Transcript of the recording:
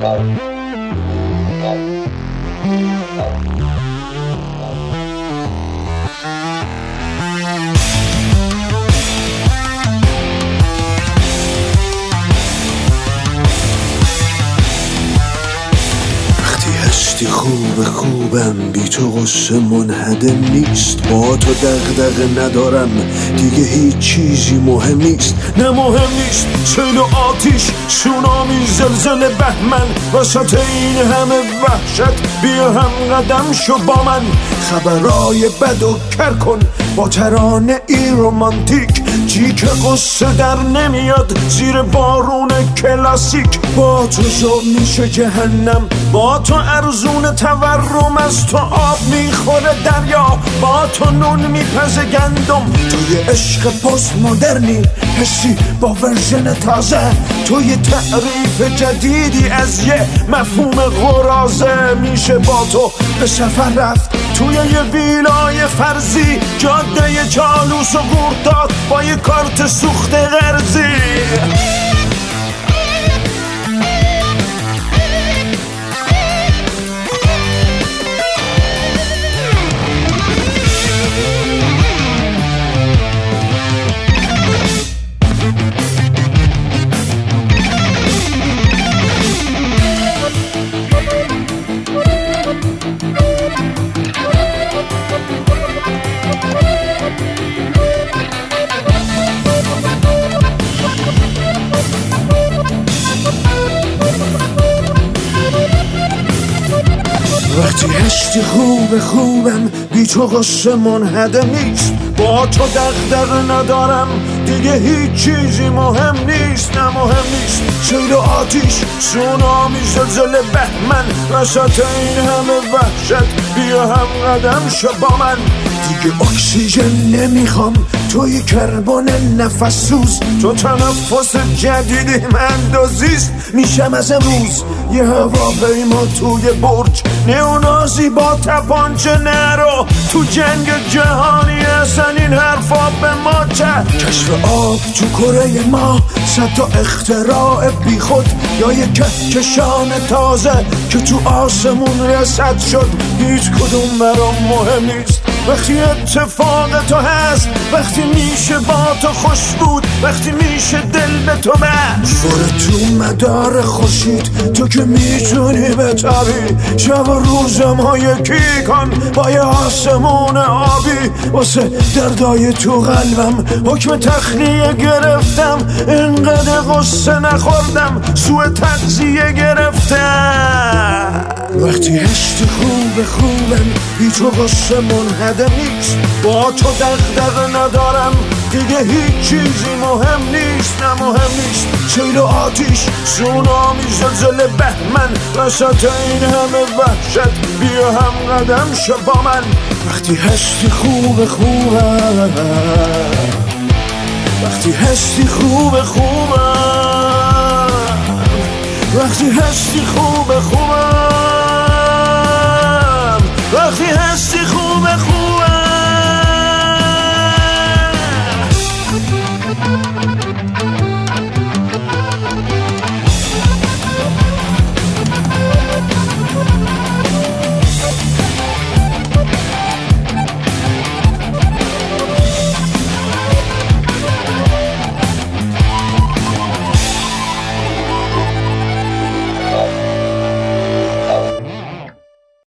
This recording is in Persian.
خوبم بی تو غصه منهدم نیست، با تو دغدغه ندارم دیگه هیچ چیزی مهم نیست. نه مهم نیست سیل و آتیش، سونامی، زلزله، بهمن، وسط این همه وحشت بیا هم قدم شو با من. خبرای بد و کر کن با ترانه ای رومانتیک، جی که قصه در نمیاد زیر بارون کلاسیک. با تو شو میشه جهنم، با تو ارزون تورم، از تو آب میخوره دریا، با تو نون میپزه گندم. توی عشق پست مدرنی حسی با ورژن تازه، توی تعریف جدیدی از یه مفهوم غرازه. میشه با تو به سفر رفت توی یه ویلای فرضی، جاده چالوس و گورداد با یه کارت سوخت قرضی. وقتی هستی خوبم بی تو قصه منهدم نیست، با تو دغدغه ندارم دیگه هیچ چیزی مهم نیست. نه مهم نیست سیل و آتیش، سونامی، زلزله، بهمن، وسط این همه وحشت بیا هم قدم شو با من. دیگه اکسیژن نمیخوام توی کربن نفس سوز، تو تنفس جدیدی من دوزیست. میشم از امروز یه هواپیما توی برج، نئونازی با تپانچه نرو تو جنگ جهانی. اصلا این حرفا به ما چه؟ کشف آب تو کره ما، صد تا اختراع بی خود، یا یه کهکشان تازه که تو آسمون رسد شد. هیچ کدوم برام مهم نیست وقتی اتفاق تو هست، وقتی میشه با تو خوش بود، وقتی میشه دل به تو بست. برو تو مدار خورشید تو که میتونی بتابی، شب و روزم ها یکی کن با یه آسمون آبی. واسه دردای تو قلبم حکم تخلیه گرفتم، اینقدر قصه نخوردم سوء تغذیه گرفتم. وقتی هستی خوبم بی تو قصه منهدم نیست، با تو دغدغه ندارم دیگه هیچ چیزی مهم نیست. نه مهم نیست سیل و آتیش، سونامی، زلزله، بهمن، وسط این همه وحشت بیا هم قدم شو با من. وقتی هستی خوبم، وقتی هستی خوبم، وقتی هستی خوبم.